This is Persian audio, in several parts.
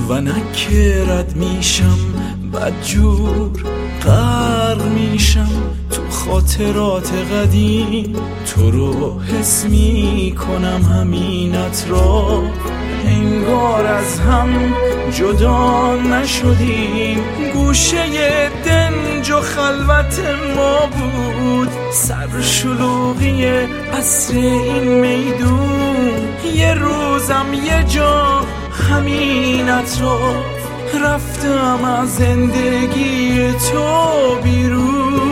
و نکرد میشم بدجور غرق میشم تو خاطرات قدیم. تو رو حس میکنم همینت را، انگار از هم جدا نشدیم. گوشه دنج و خلوت ما بود، سر شلوغی عصر این میدون. یه روزم یه جا همینت را، رفتم از زندگی تو بیرون.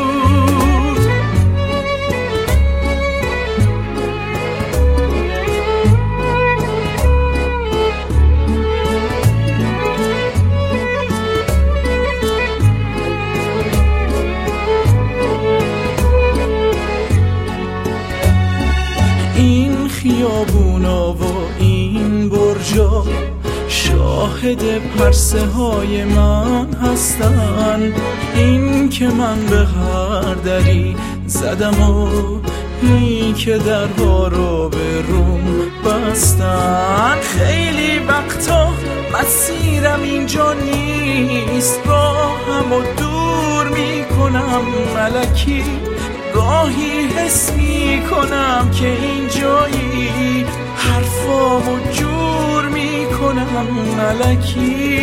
این خیابونا و این برجا شاهد پرسه های من هستن. این که من به هر دری زدم و این که درها رو به روم بستن. خیلی وقتا مسیرم اینجا نیست، راهم و دور میکنم ملکی. گاهی حس میکنم که اینجایی، حرفامو جور میکنم ملکی.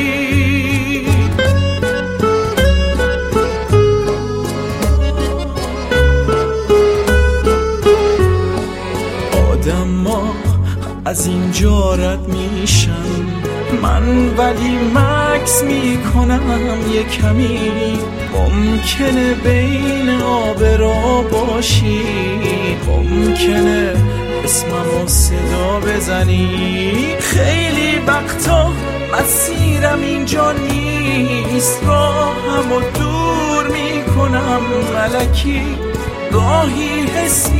آدما از اینجا رد میشن، من ولی مکس میکنم یه کمی. ممکنه بین آب را باشی، ممکنه اسممو صدا بزنی. خیلی وقتا مسیرم اینجا نیست، راهمو دور میکنم ملکی. گاهی حس